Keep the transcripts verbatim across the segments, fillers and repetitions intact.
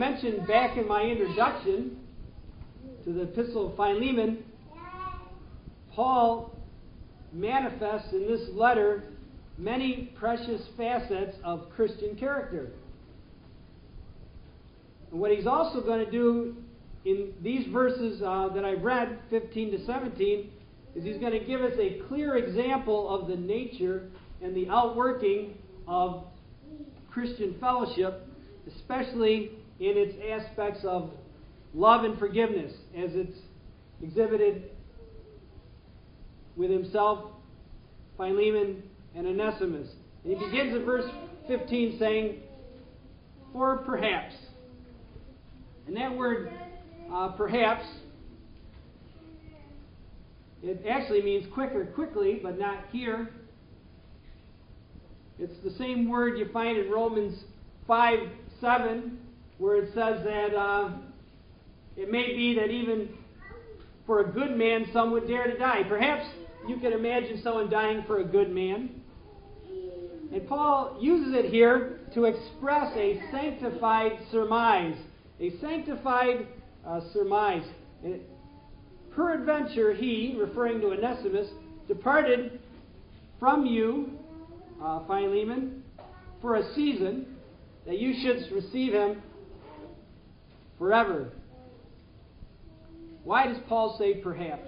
mentioned back in my introduction to the Epistle of Philemon, Paul manifests in this letter many precious facets of Christian character. And what he's also going to do in these verses uh, that I've read, fifteen to seventeen, is he's going to give us a clear example of the nature and the outworking of Christian fellowship, especially in its aspects of love and forgiveness, as it's exhibited with himself, Philemon, and Onesimus. And he begins in verse fifteen saying, "For perhaps." And that word, uh, perhaps, it actually means quicker, quickly, but not here. It's the same word you find in Romans five seven, where it says that uh, it may be that even for a good man some would dare to die. Perhaps you can imagine someone dying for a good man. And Paul uses it here to express a sanctified surmise. A sanctified uh, surmise. It, Peradventure he, referring to Onesimus, departed from you, uh, Philemon, for a season, that you should receive him forever. Why does Paul say perhaps?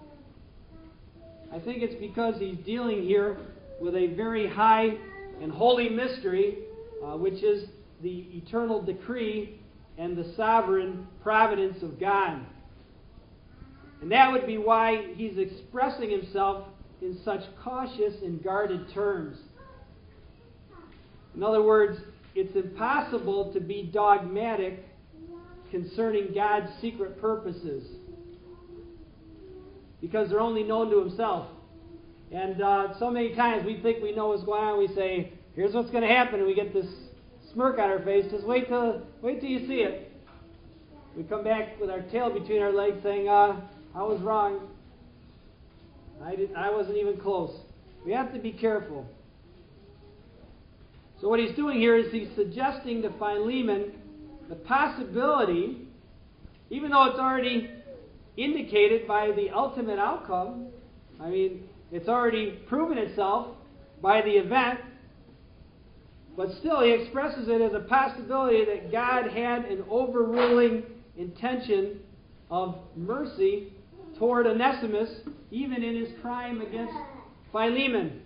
I think it's because he's dealing here with a very high and holy mystery, uh, which is the eternal decree and the sovereign providence of God. And that would be why he's expressing himself in such cautious and guarded terms. In other words, it's impossible to be dogmatic concerning God's secret purposes, because they're only known to himself. And uh, so many times we think we know what's going on. We say, here's what's going to happen, and we get this smirk on our face. Just wait till wait till you see it. We come back with our tail between our legs saying, uh, I was wrong. I, did, I wasn't even close. We have to be careful. So what he's doing here is he's suggesting to Philemon the possibility, even though it's already indicated by the ultimate outcome, I mean, it's already proven itself by the event, but still he expresses it as a possibility that God had an overruling intention of mercy toward Onesimus, even in his crime against Philemon.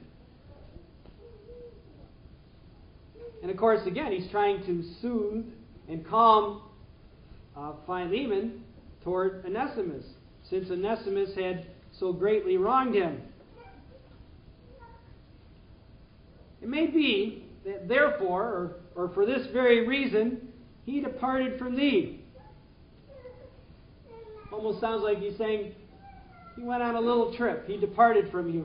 And of course, again, he's trying to soothe and calm uh, Philemon toward Onesimus, since Onesimus had so greatly wronged him. It may be that therefore, or, or for this very reason, he departed from thee. Almost sounds like he's saying, he went on a little trip. He departed from you.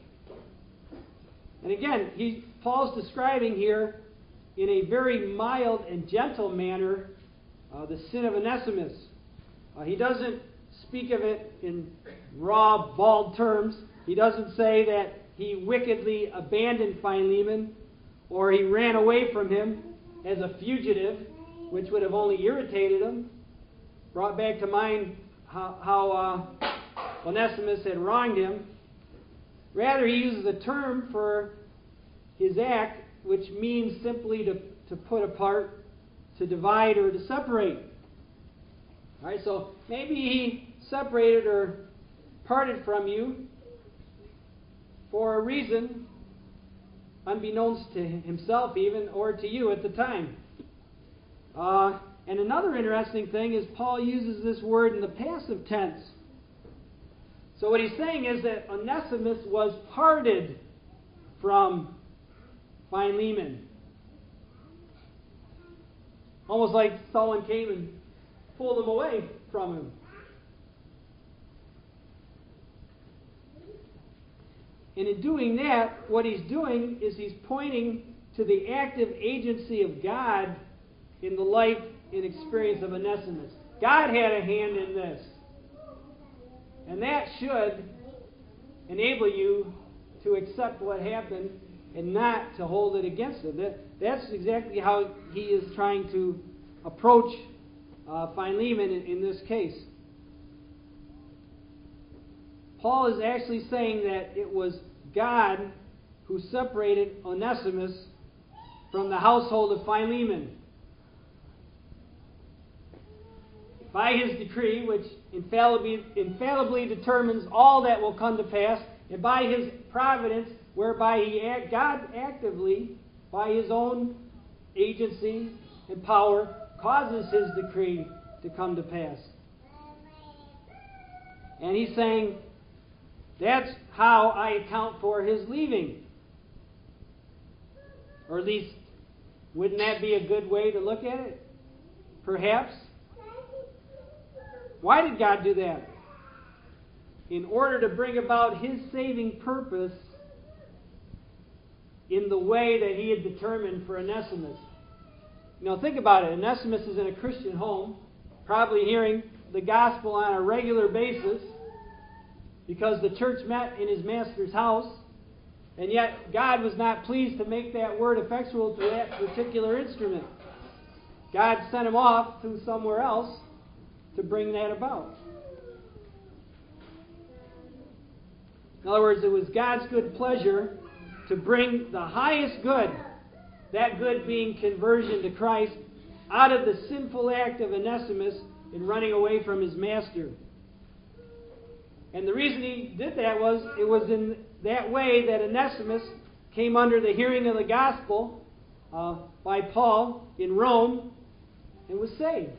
And again, he, Paul's describing here in a very mild and gentle manner uh, the sin of Onesimus. Uh, he doesn't speak of it in raw, bald terms. He doesn't say that he wickedly abandoned Philemon or he ran away from him as a fugitive, which would have only irritated him, brought back to mind how, how uh, Onesimus had wronged him. Rather, he uses a term for his act, which means simply to, to put apart, to divide, or to separate. All right, so maybe he separated or parted from you for a reason unbeknownst to himself even, or to you at the time. Uh, and another interesting thing is Paul uses this word in the passive tense. So what he's saying is that Onesimus was parted from Philemon. Almost like someone came and pulled him away from him. And in doing that, what he's doing is he's pointing to the active agency of God in the life and experience of Onesimus. God had a hand in this. And that should enable you to accept what happened and not to hold it against him. That, that's exactly how he is trying to approach uh, Philemon in, in this case. Paul is actually saying that it was God who separated Onesimus from the household of Philemon. By his decree, which infallibly, infallibly determines all that will come to pass, and by his providence, whereby he act, God actively, by his own agency and power, causes his decree to come to pass. And he's saying, that's how I account for his leaving. Or at least, wouldn't that be a good way to look at it? Perhaps. Why did God do that? In order to bring about his saving purpose in the way that he had determined for Onesimus. Now think about it. Onesimus is in a Christian home, probably hearing the gospel on a regular basis because the church met in his master's house, and yet God was not pleased to make that word effectual to that particular instrument. God sent him off to somewhere else to bring that about. In other words, it was God's good pleasure to bring the highest good, that good being conversion to Christ, out of the sinful act of Onesimus in running away from his master. And the reason he did that was, it was in that way that Onesimus came under the hearing of the gospel uh, by Paul in Rome and was saved.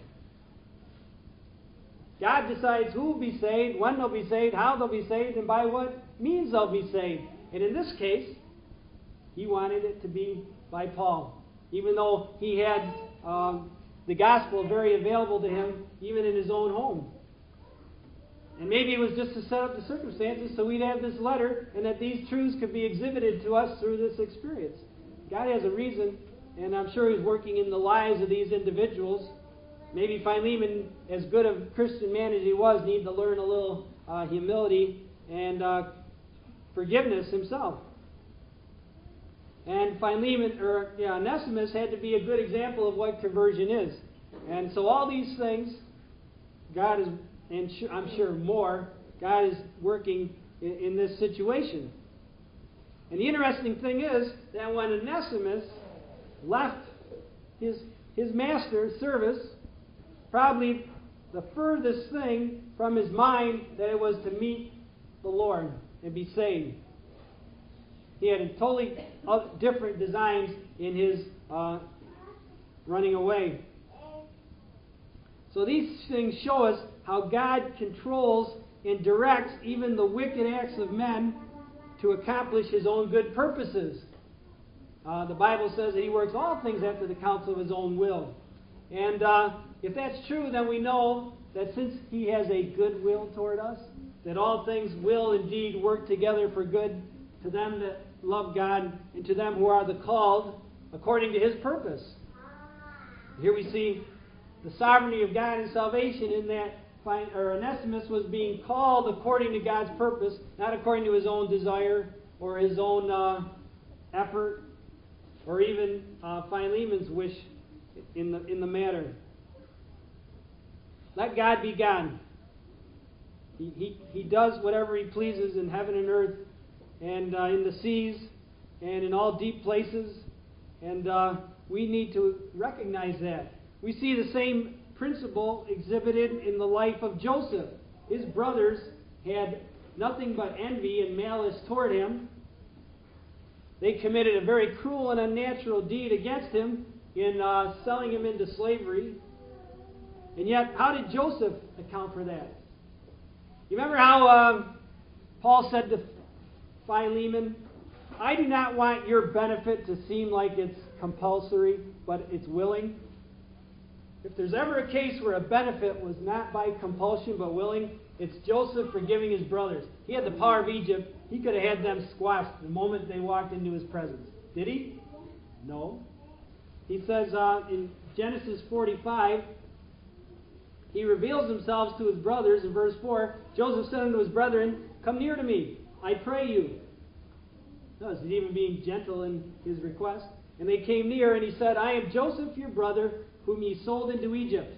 God decides who will be saved, when they'll be saved, how they'll be saved, and by what means they'll be saved. And in this case, he wanted it to be by Paul. Even though he had um, the gospel very available to him, even in his own home. And maybe it was just to set up the circumstances so we'd have this letter and that these truths could be exhibited to us through this experience. God has a reason, and I'm sure he's working in the lives of these individuals. Maybe Philemon, as good a Christian man as he was, needed to learn a little uh, humility and uh, forgiveness himself. And Philemon, or yeah, Onesimus, had to be a good example of what conversion is. And so all these things, God is, and sh- I'm sure more, God is working in, in this situation. And the interesting thing is that when Onesimus left his his master's service, probably the furthest thing from his mind that it was to meet the Lord and be saved. He had totally different designs in his uh, running away. So these things show us how God controls and directs even the wicked acts of men to accomplish his own good purposes. Uh, the Bible says that he works all things after the counsel of his own will. And uh, if that's true, then we know that since he has a good will toward us, that all things will indeed work together for good to them that love God and to them who are the called according to his purpose. Here we see the sovereignty of God and salvation in that or Onesimus was being called according to God's purpose, not according to his own desire or his own uh, effort or even uh, Philemon's wish in the in the matter. Let God be God. He, he, he does whatever he pleases in heaven and earth and uh, in the seas and in all deep places. And uh, we need to recognize that. We see the same principle exhibited in the life of Joseph. His brothers had nothing but envy and malice toward him. They committed a very cruel and unnatural deed against him in uh, selling him into slavery. And yet, how did Joseph account for that? You remember how uh, Paul said to Philemon, I do not want your benefit to seem like it's compulsory, but it's willing. If there's ever a case where a benefit was not by compulsion but willing, it's Joseph forgiving his brothers. He had the power of Egypt. He could have had them squashed the moment they walked into his presence. Did he? No. He says uh, in Genesis forty-five, he reveals himself to his brothers in verse four. Joseph said unto his brethren, come near to me, I pray you. Notice he's even being gentle in his request. And they came near, and he said, I am Joseph your brother, whom ye sold into Egypt.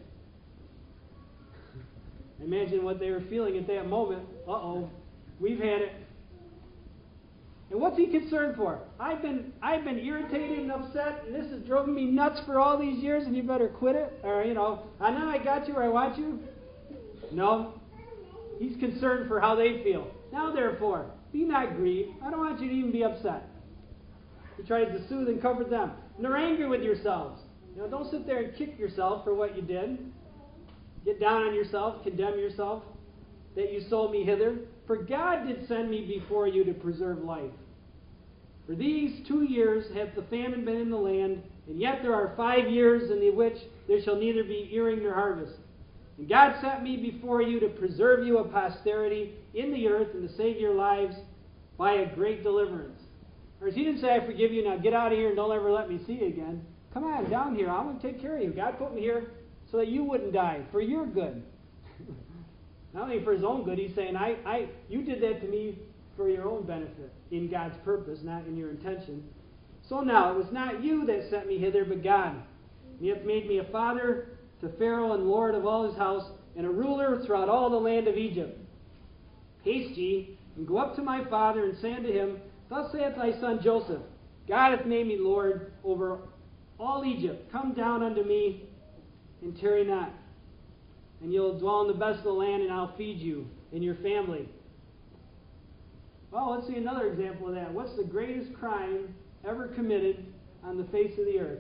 Imagine what they were feeling at that moment. Uh-oh, we've had it. And what's he concerned for? I've been I've been irritated and upset, and this has driven me nuts for all these years, and you better quit it? Or, you know, I know I got you or I want you? No. He's concerned for how they feel. Now, therefore, be not grieved. I don't want you to even be upset. He tries to soothe and comfort them. Nor angry with yourselves. You know, don't sit there and kick yourself for what you did. Get down on yourself, condemn yourself, that you sold me hither. For God did send me before you to preserve life. For these two years hath the famine been in the land, and yet there are five years in the which there shall neither be earing nor harvest. And God sent me before you to preserve you a posterity in the earth and to save your lives by a great deliverance. Or he didn't say, I forgive you, now get out of here and don't ever let me see you again. Come on, down here. I want to take care of you. God put me here so that you wouldn't die, for your good. Not only for his own good, he's saying, I, I, you did that to me for your own benefit, in God's purpose, not in your intention. So now, it was not you that sent me hither, but God. He hath made me a father to Pharaoh and lord of all his house, and a ruler throughout all the land of Egypt. Haste ye, and go up to my father, and say unto him, Thus saith thy son Joseph, God hath made me lord over all Egypt. Come down unto me, and tarry not. And you'll dwell in the best of the land, and I'll feed you and your family. Well, let's see another example of that. What's the greatest crime ever committed on the face of the earth?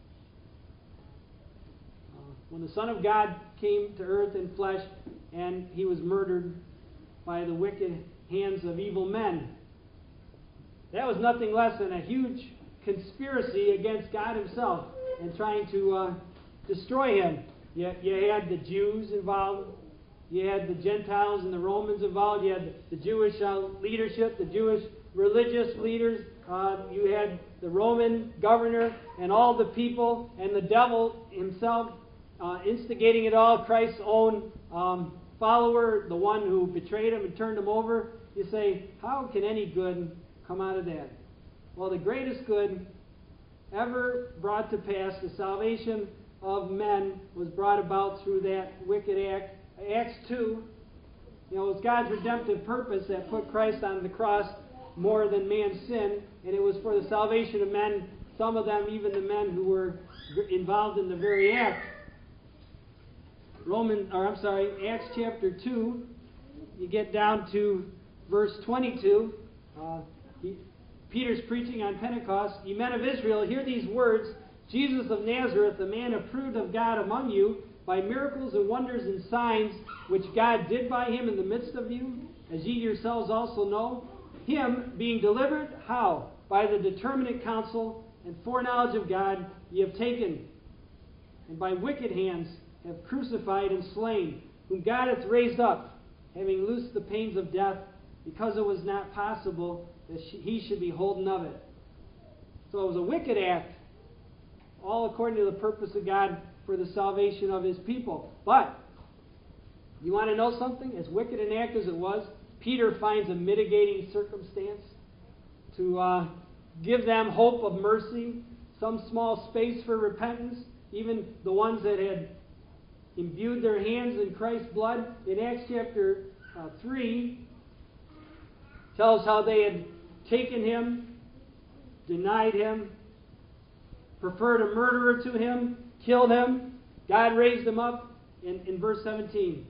Uh, when the Son of God came to earth in flesh, and he was murdered by the wicked hands of evil men. That was nothing less than a huge conspiracy against God himself and trying to uh, destroy him. You, you had the Jews involved. You had the Gentiles and the Romans involved. You had the Jewish uh, leadership, the Jewish religious leaders. Uh, you had the Roman governor and all the people, and the devil himself uh, instigating it all. Christ's own um, follower, the one who betrayed him and turned him over. You say, how can any good come out of that? Well, the greatest good ever brought to pass, the salvation of men, was brought about through that wicked act. Acts two, you know, it was God's redemptive purpose that put Christ on the cross more than man's sin, and it was for the salvation of men, some of them even the men who were involved in the very act. Roman, or I'm sorry, Acts chapter two, you get down to verse twenty-two. Uh, he, Peter's preaching on Pentecost. Ye men of Israel, hear these words. Jesus of Nazareth, a man approved of God among you, by miracles and wonders and signs, which God did by him in the midst of you, as ye yourselves also know. Him being delivered, how? By the determinate counsel and foreknowledge of God, ye have taken, and by wicked hands have crucified and slain, whom God hath raised up, having loosed the pains of death, because it was not possible that he should be holden of it. So it was a wicked act, all according to the purpose of God for the salvation of his people. But, you want to know something? As wicked an act as it was, Peter finds a mitigating circumstance to uh, give them hope of mercy, some small space for repentance, even the ones that had imbued their hands in Christ's blood. In Acts chapter uh, three, tells how they had taken him, denied him, preferred a murderer to him, killed him. God raised him up in, in verse seventeen.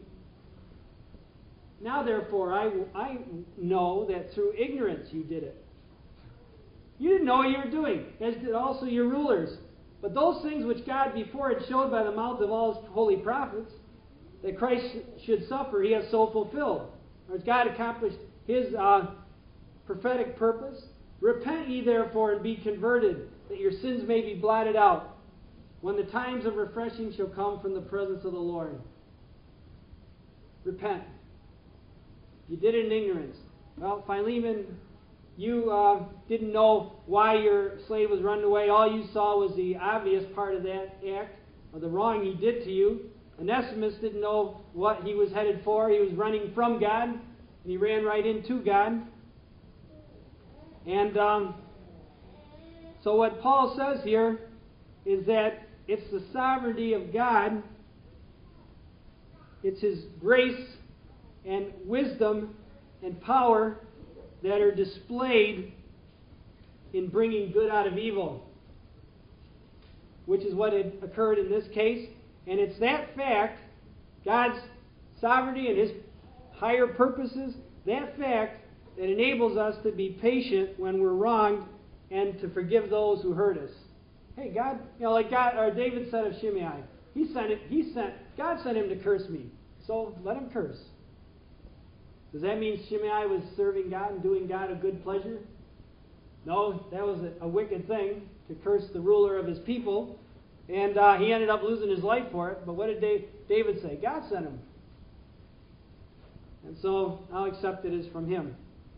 Now, therefore, I, I know that through ignorance you did it. You didn't know what you were doing, as did also your rulers. But those things which God before had showed by the mouth of all his holy prophets, that Christ should suffer, he has so fulfilled. Or as God accomplished his uh, prophetic purpose. Repent ye therefore and be converted, that your sins may be blotted out, when the times of refreshing shall come from the presence of the Lord. Repent. You did it in ignorance. Well, Philemon, you uh, didn't know why your slave was running away. All you saw was the obvious part of that act, of the wrong he did to you. Onesimus didn't know what he was headed for. He was running from God, and he ran right into God. And um, so what Paul says here is that it's the sovereignty of God. It's His grace and wisdom and power that are displayed in bringing good out of evil, which is what had occurred in this case. And it's that fact, God's sovereignty and His higher purposes, that fact that enables us to be patient when we're wronged and to forgive those who hurt us. Hey, God, you know, like God, or David said of Shimei, he sent it, he sent, God sent him to curse me, so let him curse. Does that mean Shimei was serving God and doing God a good pleasure? No, that was a, a wicked thing, to curse the ruler of his people. And uh, he ended up losing his life for it. But what did Dave, David say? God sent him. And so I'll accept it as from him.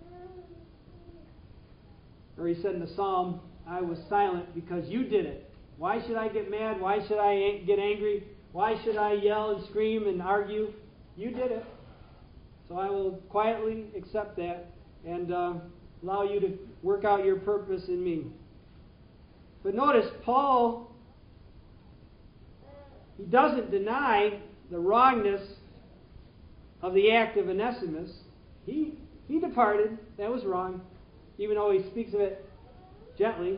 Or he said in the Psalm, I was silent because you did it. Why should I get mad? Why should I get angry? Why should I yell and scream and argue? You did it. So I will quietly accept that and uh, allow you to work out your purpose in me. But notice, Paul, he doesn't deny the wrongness of the act of Onesimus. He, he departed. That was wrong, even though he speaks of it gently.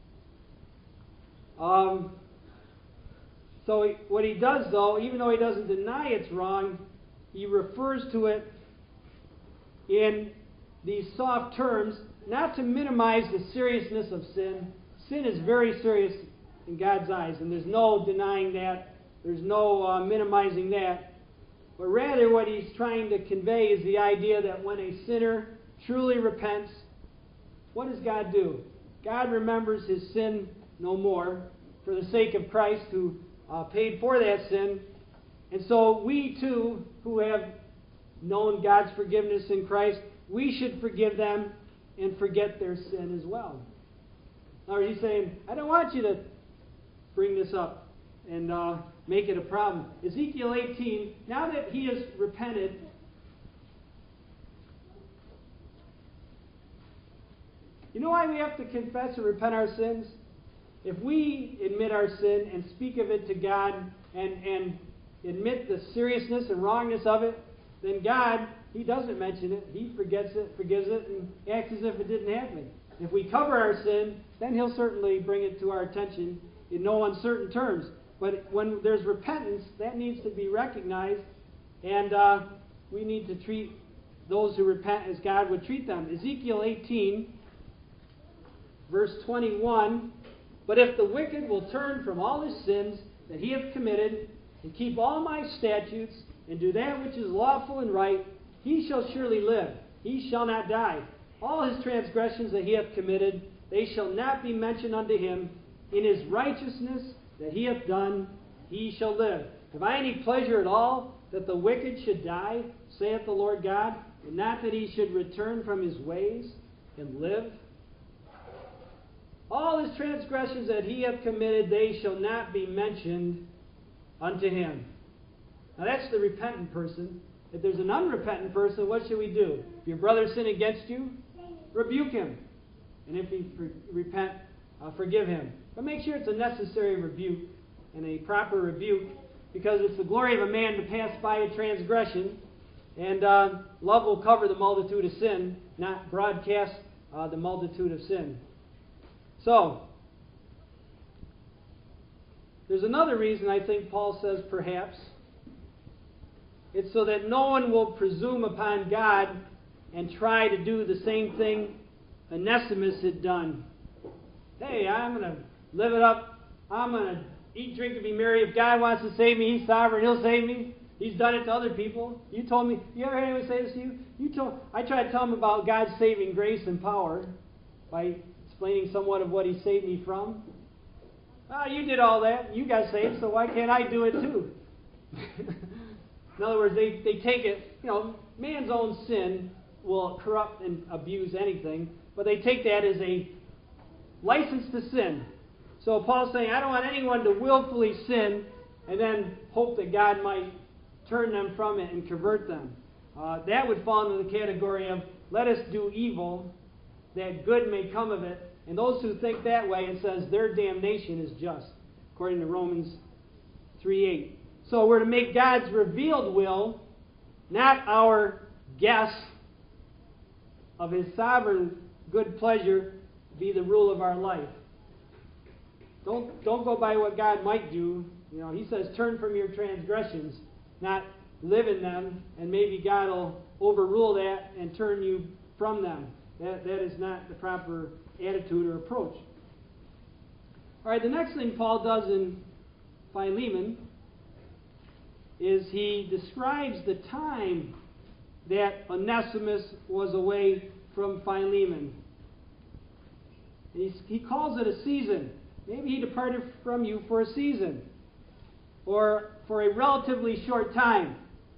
Um, so he, what he does, though, even though he doesn't deny it's wrong, he refers to it in these soft terms, not to minimize the seriousness of sin. Sin is very serious in God's eyes, and there's no denying that. There's no uh, minimizing that. But rather what he's trying to convey is the idea that when a sinner truly repents, what does God do? God remembers his sin no more for the sake of Christ who uh, paid for that sin. And so we too, who have known God's forgiveness in Christ, we should forgive them and forget their sin as well. Or he's saying, I don't want you to bring this up and uh, make it a problem. Ezekiel eighteen, now that he has repented, you know why we have to confess and repent our sins? If we admit our sin and speak of it to God and, and admit the seriousness and wrongness of it, then God, He doesn't mention it. He forgets it, forgives it, and acts as if it didn't happen. If we cover our sin, then He'll certainly bring it to our attention in no uncertain terms. But when there's repentance, that needs to be recognized, and uh, we need to treat those who repent as God would treat them. Ezekiel eighteen, verse twenty-one, but if the wicked will turn from all his sins that he hath committed, and keep all my statutes, and do that which is lawful and right, he shall surely live, he shall not die. All his transgressions that he hath committed, they shall not be mentioned unto him. In his righteousness that he hath done, he shall live. Have I any pleasure at all that the wicked should die, saith the Lord God, and not that he should return from his ways and live? All his transgressions that he hath committed, they shall not be mentioned unto him. Now that's the repentant person. If there's an unrepentant person, what should we do? If your brother sin against you, rebuke him. And if he for, repent, uh, forgive him. But make sure it's a necessary rebuke and a proper rebuke, because it's the glory of a man to pass by a transgression, and uh, love will cover the multitude of sin, not broadcast uh, the multitude of sin. So, there's another reason I think Paul says perhaps. It's so that no one will presume upon God and try to do the same thing Onesimus had done. Hey, I'm going to live it up. I'm going to eat, drink, and be merry. If God wants to save me, He's sovereign. He'll save me. He's done it to other people. You told me. You ever heard anyone say this to you? You told. I tried to tell him about God's saving grace and power by explaining somewhat of what He saved me from. Ah, you did all that. You got saved, so why can't I do it too? In other words, they, they take it, you know, man's own sin will corrupt and abuse anything, but they take that as a license to sin. So Paul's saying, I don't want anyone to willfully sin and then hope that God might turn them from it and convert them. Uh, that would fall into the category of, let us do evil, that good may come of it. And those who think that way, it says their damnation is just. Of according to Romans three eight. So we're to make God's revealed will, not our guess of His sovereign good pleasure, be the rule of our life. Don't don't go by what God might do. You know, He says, turn from your transgressions, not live in them, and maybe God will overrule that and turn you from them. That that is not the proper attitude or approach. All right, the next thing Paul does in Philemon is he describes the time that Onesimus was away from Philemon. He's, he calls it a season. Maybe he departed from you for a season, or for a relatively short time.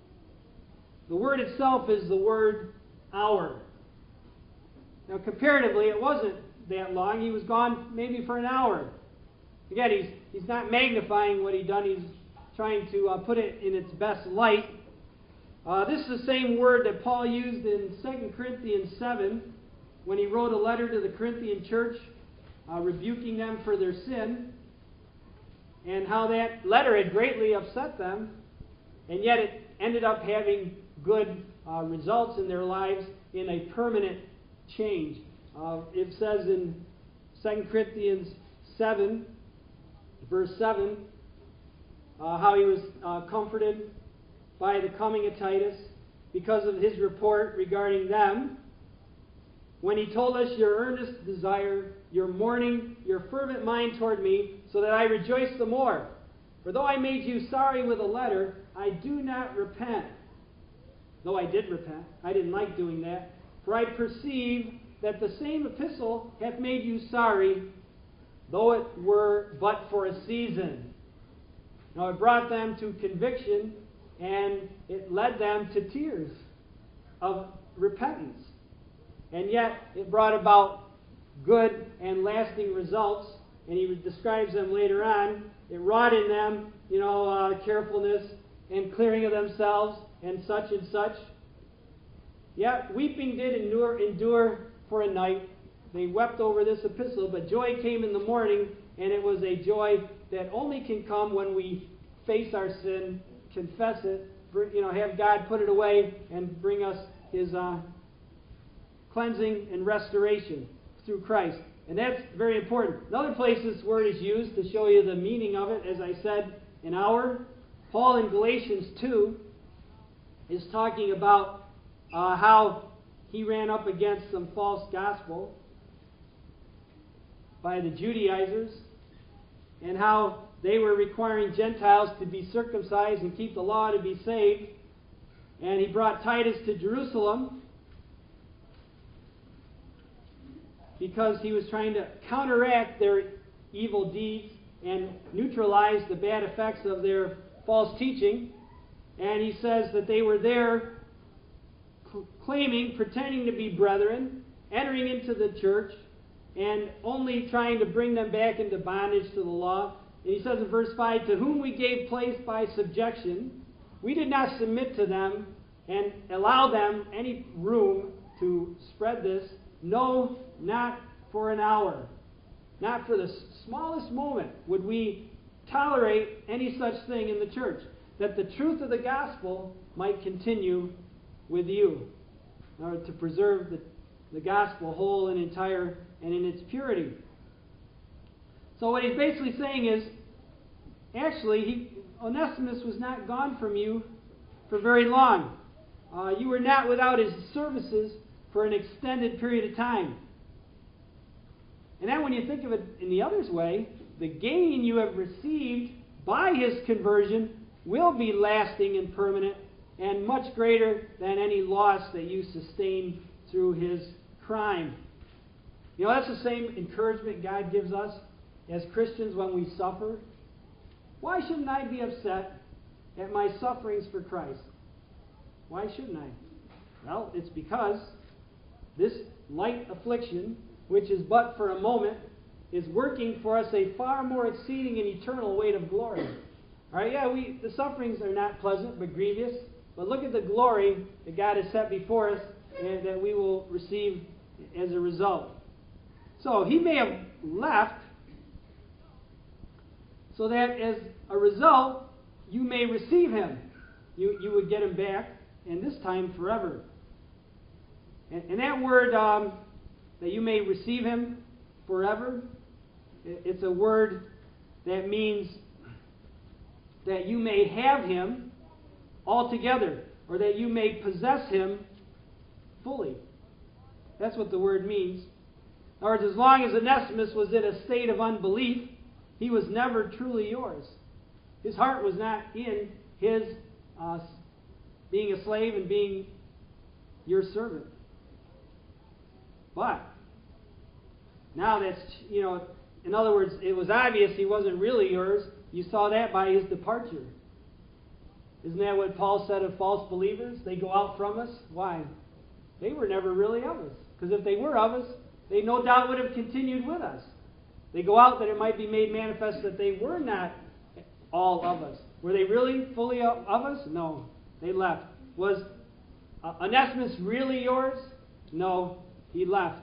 The word itself is the word hour. Now, comparatively, it wasn't that long. He was gone maybe for an hour. Again, he's, he's not magnifying what he'd done. He's trying to uh, put it in its best light. Uh, this is the same word that Paul used in Second Corinthians seven when he wrote a letter to the Corinthian church uh, rebuking them for their sin, and how that letter had greatly upset them, and yet it ended up having good uh, results in their lives in a permanent change. Uh, it says in Second Corinthians seven, verse seven, uh, how he was uh, comforted by the coming of Titus because of his report regarding them, when he told us your earnest desire, your mourning, your fervent mind toward me, so that I rejoice the more. For though I made you sorry with a letter, I do not repent. Though I did repent, I didn't like doing that. For I perceive that the same epistle hath made you sorry, though it were but for a season. Now it brought them to conviction, and it led them to tears of repentance. And yet it brought about good and lasting results, and he describes them later on. It wrought in them, you know, uh, carefulness and clearing of themselves and such and such. Yet weeping did endure, endure for a night. They wept over this epistle, but joy came in the morning, and it was a joy that only can come when we face our sin, confess it, you know, have God put it away and bring us His uh, cleansing and restoration through Christ. And that's very important. In other places, this word is used to show you the meaning of it, as I said, an hour. Paul in Galatians two is talking about uh, how he ran up against some false gospel by the Judaizers, and how they were requiring Gentiles to be circumcised and keep the law to be saved. And he brought Titus to Jerusalem because he was trying to counteract their evil deeds and neutralize the bad effects of their false teaching. And he says that they were there claiming, pretending to be brethren, entering into the church, and only trying to bring them back into bondage to the law. And he says in verse five, to whom we gave place by subjection, we did not submit to them and allow them any room to spread this. No, not for an hour. Not for the smallest moment would we tolerate any such thing in the church, that the truth of the gospel might continue with you, in order to preserve the, the gospel whole and entire and in its purity. So what he's basically saying is, actually, he, Onesimus was not gone from you for very long. Uh, you were not without his services for an extended period of time. And then when you think of it in the other's way, the gain you have received by his conversion will be lasting and permanent, and much greater than any loss that you sustained through his crime. You know, that's the same encouragement God gives us as Christians when we suffer. Why shouldn't I be upset at my sufferings for Christ? Why shouldn't I? Well, it's because this light affliction, which is but for a moment, is working for us a far more exceeding and eternal weight of glory. All right, yeah, we the sufferings are not pleasant but grievous, but look at the glory that God has set before us and that we will receive as a result. So he may have left so that as a result, you may receive him. You, you would get him back, and this time forever. And, and that word, um, that you may receive him forever, it, it's a word that means that you may have him altogether, or that you may possess him fully. That's what the word means. In other words, as long as Onesimus was in a state of unbelief, he was never truly yours. His heart was not in his uh, being a slave and being your servant. But now that's, you know, in other words, it was obvious he wasn't really yours. You saw that by his departure. Isn't that what Paul said of false believers? They go out from us. Why? They were never really of us. Because if they were of us, they no doubt would have continued with us. They go out that it might be made manifest that they were not all of us. Were they really fully of us? No. They left. Was uh, Onesimus really yours? No. He left.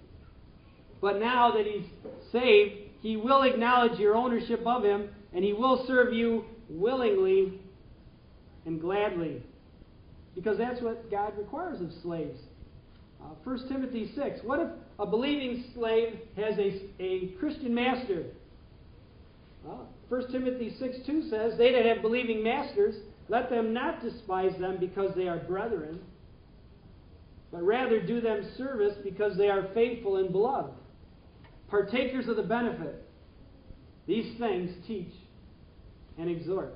But now that he's saved, he will acknowledge your ownership of him, and he will serve you willingly and gladly. Because that's what God requires of slaves. Uh, First Timothy six. What if a believing slave has a, a Christian master? Well, First Timothy six two says, they that have believing masters, let them not despise them because they are brethren, but rather do them service because they are faithful and beloved, partakers of the benefit. These things teach and exhort.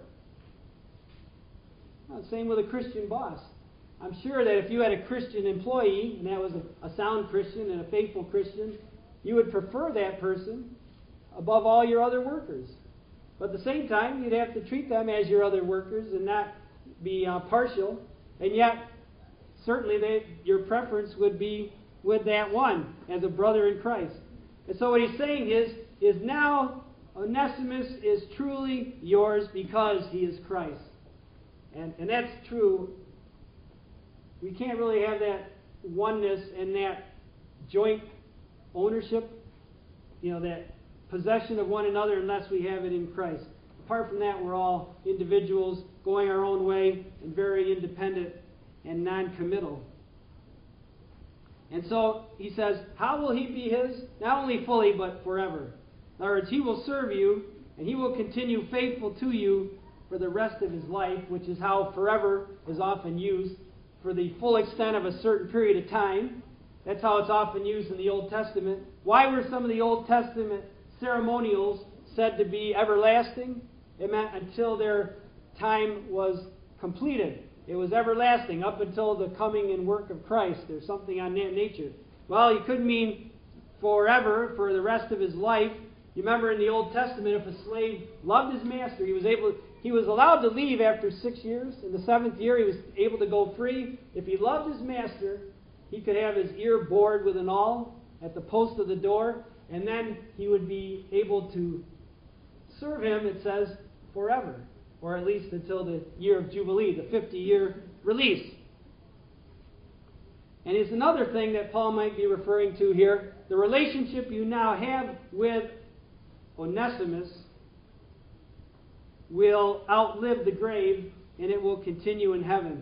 Well, same with a Christian boss. I'm sure that if you had a Christian employee, and that was a, a sound Christian and a faithful Christian, you would prefer that person above all your other workers. But at the same time, you'd have to treat them as your other workers and not be uh, partial. And yet, certainly they, your preference would be with that one as a brother in Christ. And so what he's saying is, is now Onesimus is truly yours because he is Christ. And, and that's true. We can't really have that oneness and that joint ownership, you know, that possession of one another unless we have it in Christ. Apart from that, we're all individuals going our own way and very independent and non-committal. And so he says, how will he be his? Not only fully, but forever. In other words, he will serve you and he will continue faithful to you for the rest of his life, which is how forever is often used, for the full extent of a certain period of time. That's how it's often used in the Old Testament. Why were some of the Old Testament ceremonials said to be everlasting? It meant until their time was completed. It was everlasting up until the coming and work of Christ. There's something on that nature. Well, it could mean forever, for the rest of his life. You remember in the Old Testament, if a slave loved his master, he was able he was allowed to leave after six years. In the seventh year, he was able to go free. If he loved his master, he could have his ear bored with an awl at the post of the door, and then he would be able to serve him, it says, forever, or at least until the year of Jubilee, the fifty-year release. And it's another thing that Paul might be referring to here. The relationship you now have with Onesimus will outlive the grave, and it will continue in heaven.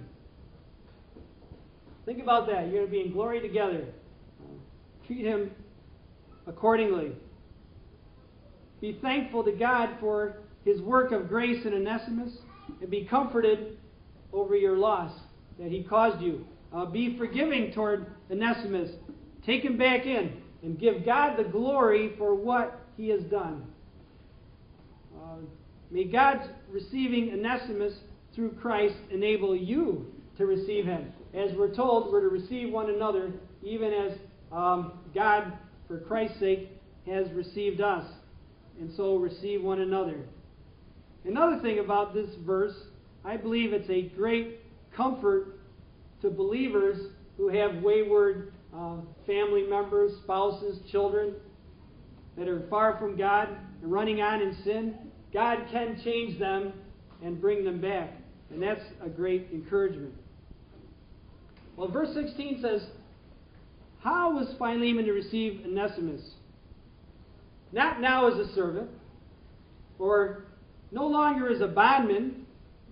Think about that. You're going to be in glory together. Uh, treat him accordingly. Be thankful to God for his work of grace in Onesimus, and be comforted over your loss that he caused you. Uh, be forgiving toward Onesimus. Take him back in and give God the glory for what he has done. Uh, may God's receiving Onesimus through Christ enable you to receive him. As we're told, we're to receive one another, even as um, God, for Christ's sake, has received us. And so receive one another. Another thing about this verse, I believe it's a great comfort to believers who have wayward uh, family members, spouses, children that are far from God and running on in sin. God can change them and bring them back. And that's a great encouragement. Well, verse sixteen says, how was Philemon to receive Onesimus? Not now as a servant, or no longer is a bondman.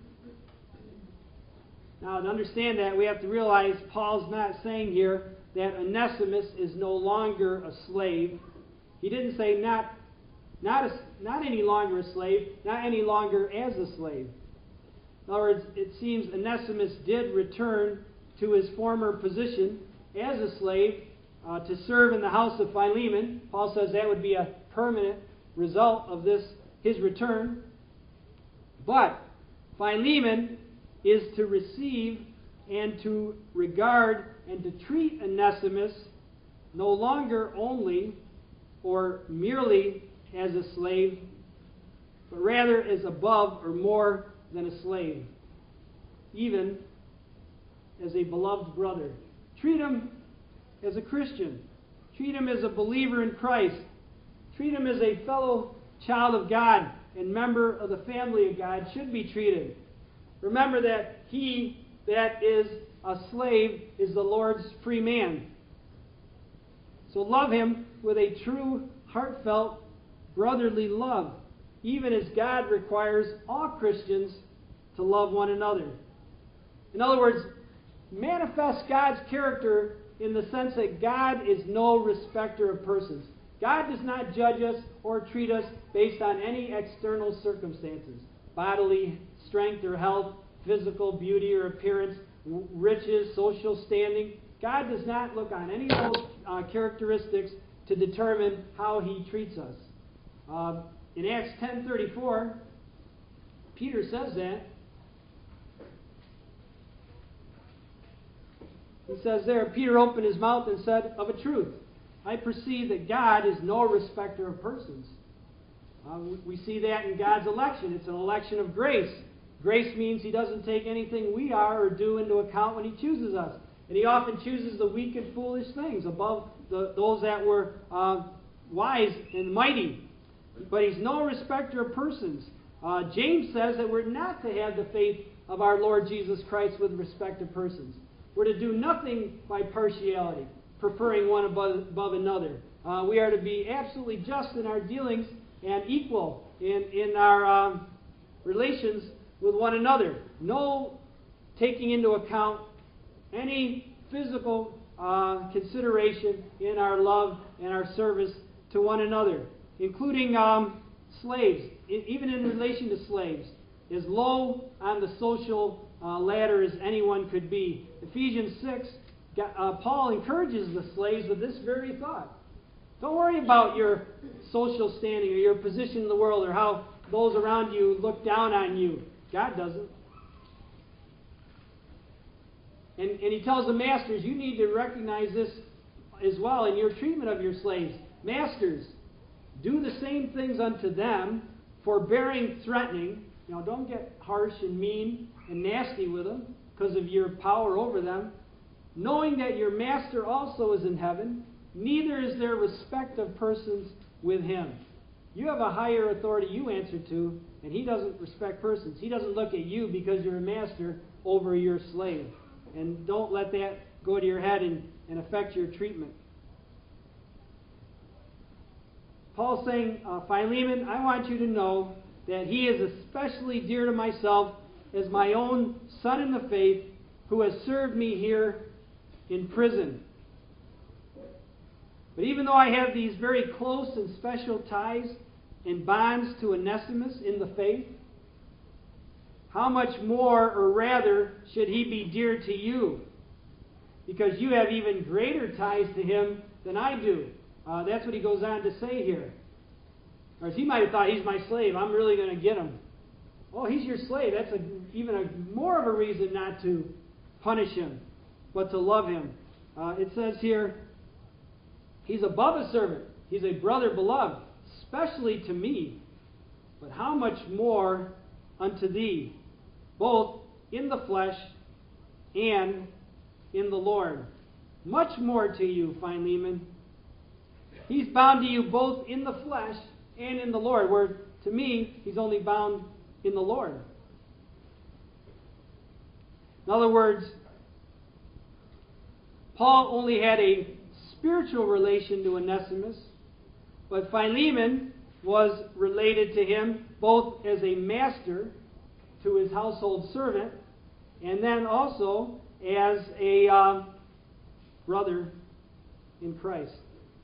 Now, to understand that, we have to realize Paul's not saying here that Onesimus is no longer a slave. He didn't say not, not, a, not any longer a slave, not any longer as a slave. In other words, it seems Onesimus did return to his former position as a slave uh, to serve in the house of Philemon. Paul says that would be a permanent result of this, his return. But Philemon is to receive and to regard and to treat Onesimus no longer only or merely as a slave, but rather as above or more than a slave, even as a beloved brother. Treat him as a Christian. Treat him as a believer in Christ. Treat him as a fellow child of God and member of the family of God should be treated. Remember that he that is a slave is the Lord's free man. So love him with a true, heartfelt, brotherly love, even as God requires all Christians to love one another. In other words, manifest God's character in the sense that God is no respecter of persons. God does not judge us or treat us based on any external circumstances, bodily strength or health, physical beauty or appearance, riches, social standing. God does not look on any of those uh, characteristics to determine how he treats us. Uh, in Acts ten thirty-four, Peter says that. He says there, Peter opened his mouth and said, "Of a truth, I perceive that God is no respecter of persons." Uh, we see that in God's election. It's an election of grace. Grace means he doesn't take anything we are or do into account when he chooses us. And he often chooses the weak and foolish things above the, those that were uh, wise and mighty. But he's no respecter of persons. Uh, James says that we're not to have the faith of our Lord Jesus Christ with respect to persons. We're to do nothing by partiality, preferring one above, above another. Uh, we are to be absolutely just in our dealings and equal in, in our um, relations with one another. No taking into account any physical uh, consideration in our love and our service to one another, including um, slaves, I, even in relation to slaves, as low on the social uh, ladder as anyone could be. Ephesians six, uh, Paul encourages the slaves with this very thought. Don't worry about your social standing or your position in the world or how those around you look down on you. God doesn't. And, and he tells the masters, you need to recognize this as well in your treatment of your slaves. Masters, do the same things unto them, forbearing, threatening. You know, don't get harsh and mean and nasty with them because of your power over them. Knowing that your master also is in heaven, neither is there respect of persons with him. You have a higher authority you answer to, and he doesn't respect persons. He doesn't look at you because you're a master over your slave. And don't let that go to your head and, and affect your treatment. Paul's saying, uh, Philemon, I want you to know that he is especially dear to myself as my own son in the faith who has served me here in prison. But even though I have these very close and special ties and bonds to Onesimus in the faith, how much more, or rather, should he be dear to you? Because you have even greater ties to him than I do. Uh, that's what he goes on to say here. Or he might have thought, he's my slave, I'm really going to get him. Oh, he's your slave. That's a, even a, more of a reason not to punish him, but to love him. Uh, it says here, he's above a servant. He's a brother beloved, especially to me. But how much more unto thee, both in the flesh and in the Lord. Much more to you, Philemon. He's bound to you both in the flesh and in the Lord, where to me, he's only bound in the Lord. In other words, Paul only had a spiritual relation to Onesimus, but Philemon was related to him both as a master to his household servant, and then also as a uh, brother in Christ.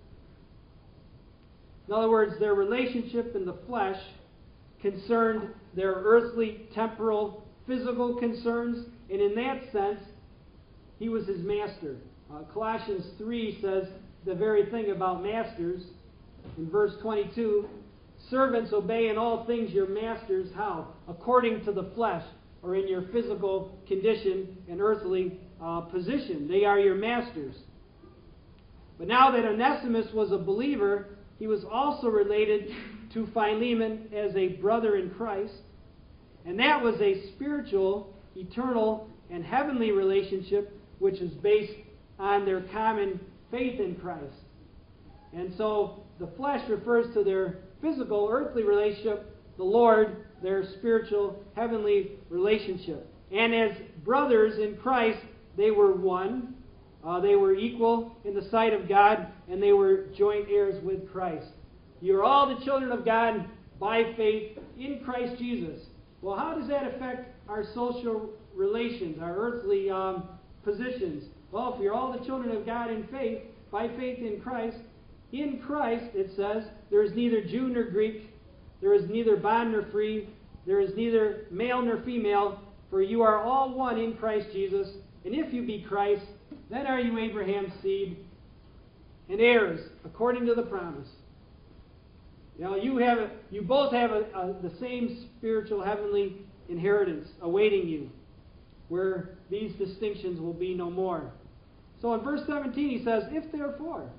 In other words, their relationship in the flesh concerned their earthly, temporal, physical concerns, and in that sense, he was his master. Uh, Colossians three says the very thing about masters. In verse twenty-two, servants, obey in all things your masters, how? According to the flesh, or in your physical condition and earthly uh, position. They are your masters. But now that Onesimus was a believer, he was also related to Philemon as a brother in Christ. And that was a spiritual, eternal, and heavenly relationship which is based on their common faith in Christ. And so the flesh refers to their physical, earthly relationship, the Lord, their spiritual, heavenly relationship. And as brothers in Christ, they were one. Uh, they were equal in the sight of God, and they were joint heirs with Christ. You're all the children of God by faith in Christ Jesus. Well, how does that affect our social relations, our earthly um, positions? Well, if you're all the children of God in faith, by faith in Christ, in Christ, it says, there is neither Jew nor Greek, there is neither bond nor free, there is neither male nor female, for you are all one in Christ Jesus. And if you be Christ, then are you Abraham's seed and heirs according to the promise. You know, you have a, you both have a, a, the same spiritual heavenly inheritance awaiting you, where these distinctions will be no more. So in verse seventeen he says, if therefore.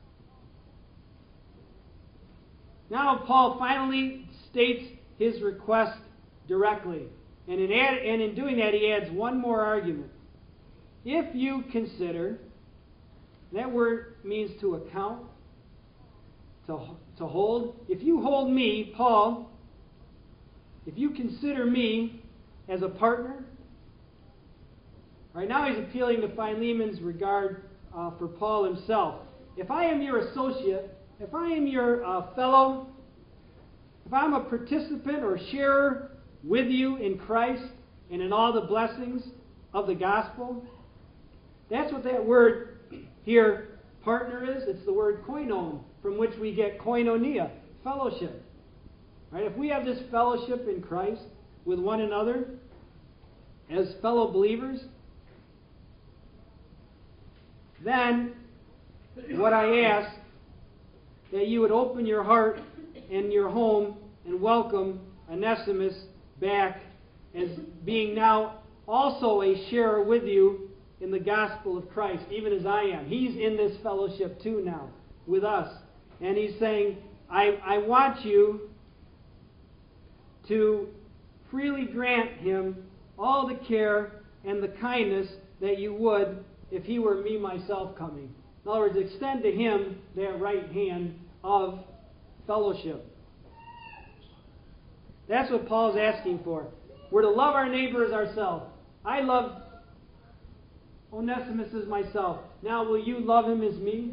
Now Paul finally states his request directly. And in, add, and in doing that he adds one more argument. If you consider, that word means to account, to, to hold. If you hold me, Paul, if you consider me as a partner, right now he's appealing to Philemon's regard uh, for Paul himself. If I am your associate, if I am your uh, fellow, if I'm a participant or sharer with you in Christ and in all the blessings of the gospel, that's what that word here, partner, is. It's the word koinon, from which we get koinonia, fellowship. Right? If we have this fellowship in Christ with one another as fellow believers, then what I ask, that you would open your heart and your home and welcome Onesimus back as being now also a sharer with you in the gospel of Christ, even as I am. He's in this fellowship too now with us. And he's saying, I, I want you to freely grant him all the care and the kindness that you would if he were me myself coming. In other words, extend to him that right hand of fellowship. That's what Paul's asking for. We're to love our neighbor as ourselves. I love Onesimus as myself. Now, will you love him as me?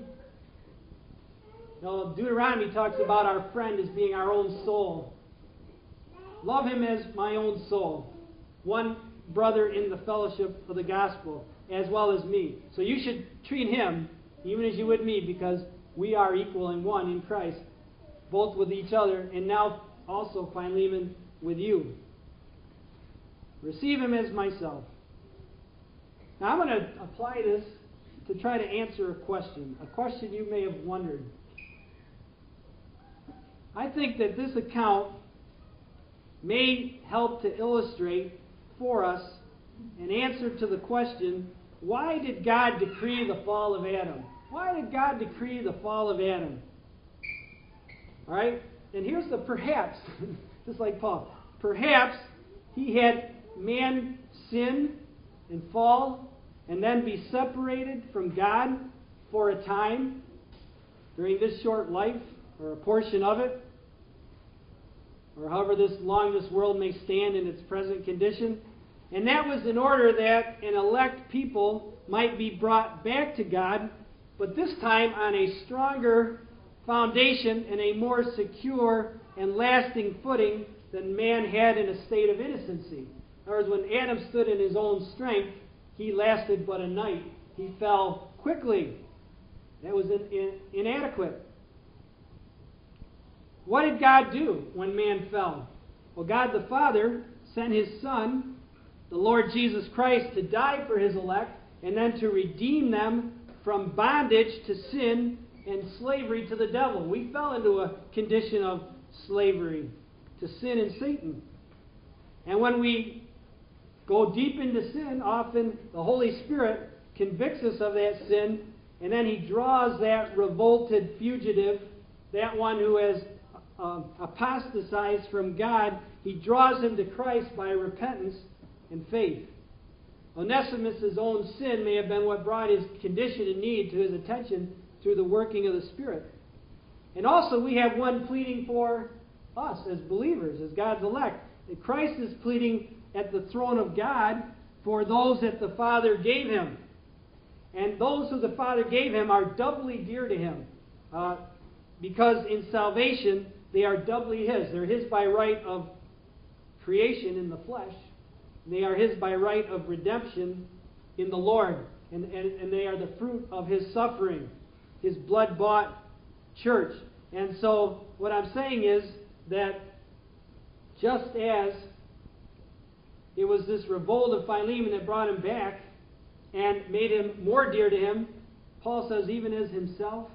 Now, Deuteronomy talks about our friend as being our own soul. Love him as my own soul. One brother in the fellowship of the gospel, as well as me. So you should treat him even as you would me, because we are equal and one in Christ, both with each other, and now also Philemon with you. Receive him as myself. Now I'm going to apply this to try to answer a question, a question you may have wondered. I think that this account may help to illustrate for us an answer to the question, why did God decree the fall of Adam? Why did God decree the fall of Adam? All right? And here's the perhaps, just like Paul. Perhaps he had man sin and fall and then be separated from God for a time during this short life, or a portion of it, or however this long this world may stand in its present condition. And that was in order that an elect people might be brought back to God, but this time on a stronger foundation and a more secure and lasting footing than man had in a state of innocency. In other words, when Adam stood in his own strength, he lasted but a night. He fell quickly. That was in, in, inadequate. What did God do when man fell? Well, God the Father sent His Son, the Lord Jesus Christ, to die for His elect and then to redeem them from bondage to sin and slavery to the devil. We fell into a condition of slavery to sin and Satan. And when we go deep into sin, often the Holy Spirit convicts us of that sin, and then He draws that revolted fugitive, that one who has uh, apostatized from God, He draws him to Christ by repentance and faith. Onesimus' own sin may have been what brought his condition and need to his attention through the working of the Spirit. And also we have one pleading for us as believers, as God's elect. That Christ is pleading at the throne of God for those that the Father gave Him. And those who the Father gave Him are doubly dear to Him. Uh, because in salvation, they are doubly His. They're His by right of creation in the flesh. They are His by right of redemption in the Lord. And, and, and they are the fruit of His suffering, His blood-bought church. And so what I'm saying is that just as it was this revolt of Philemon that brought him back and made him more dear to him, Paul says, even as himself.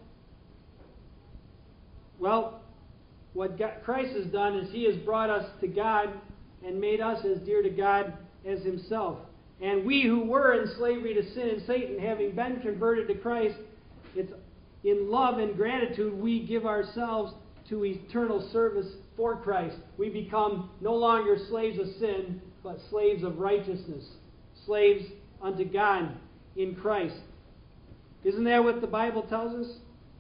Well, what God, Christ has done is He has brought us to God and made us as dear to God as Himself. And we who were in slavery to sin and Satan, having been converted to Christ, it's in love and gratitude we give ourselves to eternal service for Christ. We become no longer slaves of sin, but slaves of righteousness, slaves unto God in Christ. Isn't that what the Bible tells us?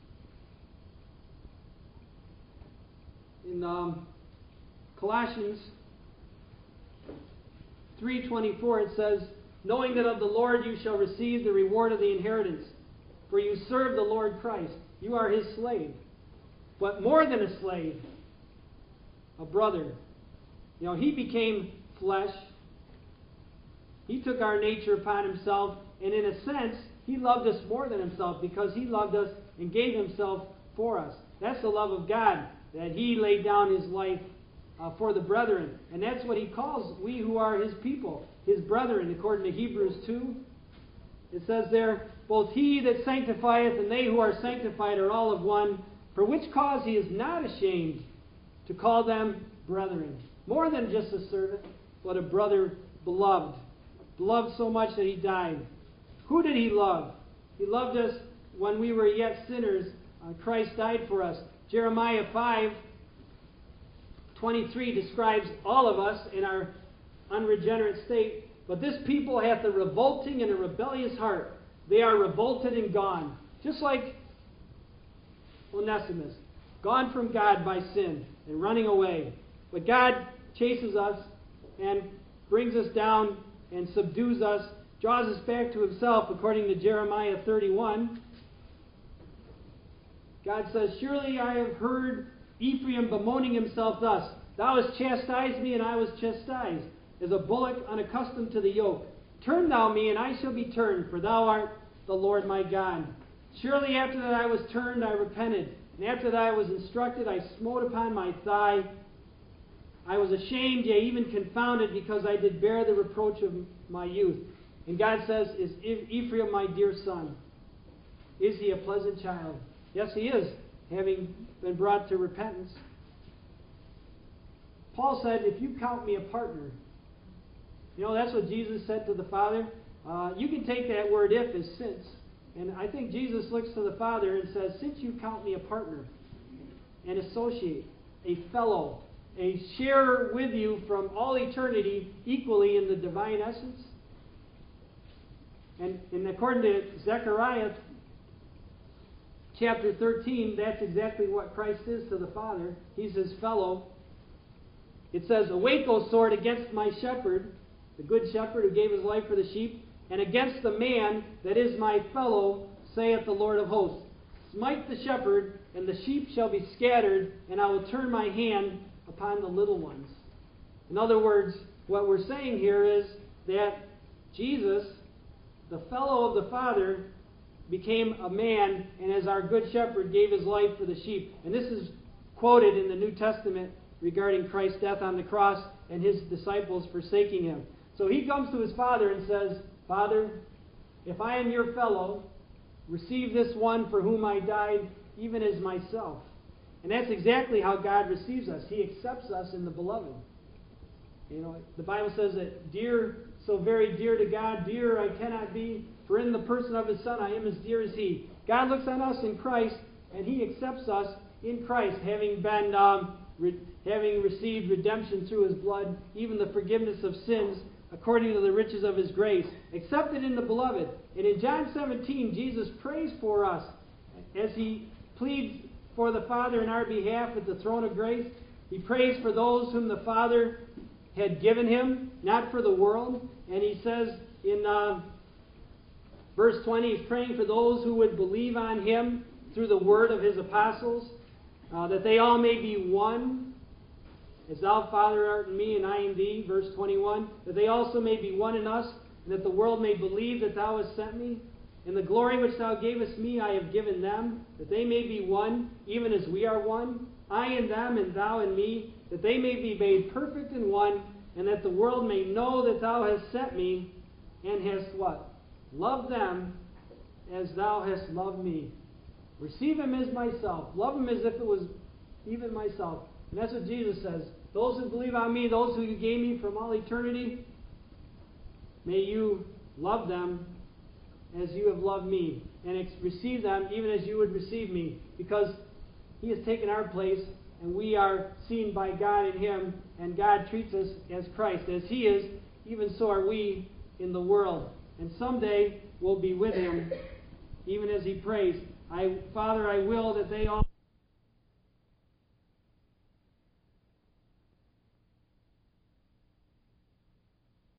In um, Colossians three twenty-four it says, knowing that of the Lord you shall receive the reward of the inheritance, for you serve the Lord Christ. You are His slave. But more than a slave, a brother. You know, He became flesh. He took our nature upon Himself, and in a sense, He loved us more than Himself because He loved us and gave Himself for us. That's the love of God, that He laid down His life uh, for the brethren. And that's what He calls we who are His people, His brethren, according to Hebrews two. It says there, both He that sanctifieth and they who are sanctified are all of one, for which cause He is not ashamed to call them brethren. More than just a servant, but a brother beloved. Beloved so much that He died. Who did He love? He loved us when we were yet sinners. Uh, Christ died for us. Jeremiah five twenty-three describes all of us in our unregenerate state. But this people hath a revolting and a rebellious heart. They are revolted and gone. Just like Onesimus, gone from God by sin and running away. But God chases us and brings us down and subdues us, draws us back to Himself, according to Jeremiah thirty-one. God says, surely I have heard Ephraim bemoaning himself thus, thou hast chastised me, and I was chastised, as a bullock unaccustomed to the yoke. Turn thou me, and I shall be turned, for thou art the Lord my God. Surely after that I was turned, I repented, and after that I was instructed, I smote upon my thigh. I was ashamed, yea, even confounded, because I did bear the reproach of my youth. And God says, is Ephraim my dear son? Is he a pleasant child? Yes, he is, having been brought to repentance. Paul said, if you count me a partner, you know, that's what Jesus said to the Father. Uh, you can take that word if as since. And I think Jesus looks to the Father and says, since you count me a partner, an associate, a fellow, a sharer with you from all eternity equally in the divine essence. And, and according to Zechariah chapter thirteen, that's exactly what Christ is to the Father. He's His fellow. It says, awake, O sword, against my shepherd, the good shepherd who gave His life for the sheep, and against the man that is my fellow, saith the Lord of hosts. Smite the shepherd, and the sheep shall be scattered, and I will turn my hand upon the little ones. In other words, what we're saying here is that Jesus, the fellow of the Father, became a man, and as our good shepherd gave his life for the sheep. And this is quoted in the New Testament regarding Christ's death on the cross and his disciples forsaking him. So he comes to his Father and says, Father, if I am your fellow, receive this one for whom I died, even as myself. And that's exactly how God receives us. He accepts us in the beloved. You know, the Bible says that dear, so very dear to God, dear I cannot be, for in the person of his Son I am as dear as he. God looks on us in Christ, and he accepts us in Christ, having been, um, re- having received redemption through his blood, even the forgiveness of sins, according to the riches of his grace, accepted in the beloved. And in John seventeen, Jesus prays for us as he pleads for the Father in our behalf at the throne of grace. He prays for those whom the Father had given him, not for the world. And he says in uh, verse twenty, he's praying for those who would believe on him through the word of his apostles, uh, that they all may be one, as thou, Father, art in me, and I in thee, verse twenty-one, that they also may be one in us, and that the world may believe that thou hast sent me. And the glory which thou gavest me I have given them, that they may be one, even as we are one, I in them, and thou in me, that they may be made perfect in one, and that the world may know that thou hast sent me, and hast what? Loved them as thou hast loved me. Receive him as myself. Love him as if it was even myself. And that's what Jesus says. Those who believe on me, those who you gave me from all eternity, may you love them as you have loved me, and ex- receive them even as you would receive me, because he has taken our place, and we are seen by God in him, and God treats us as Christ. As he is, even so are we in the world. And someday we'll be with him, even as he prays, I, Father, I will that they all